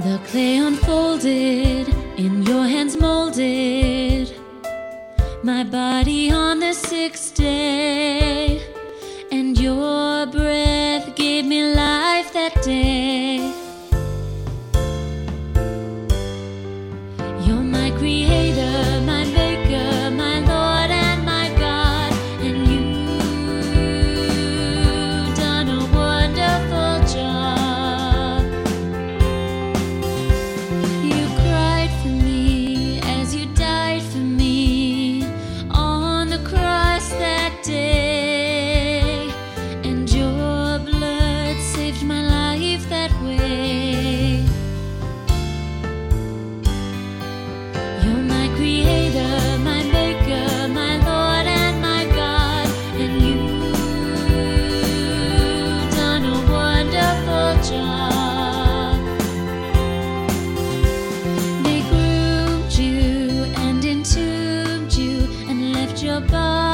The clay unfolded, in your hands molded my body on the sixth day, and your breath gave me life that day. You're my creator, my maker, my Lord and my God, and you've done a wonderful job. You cried for me as you died for me on the cross that day, and your blood saved my life that way. You're my creator, my maker, my Lord and my God, and you've done a wonderful job. They groomed you and entombed you and left your body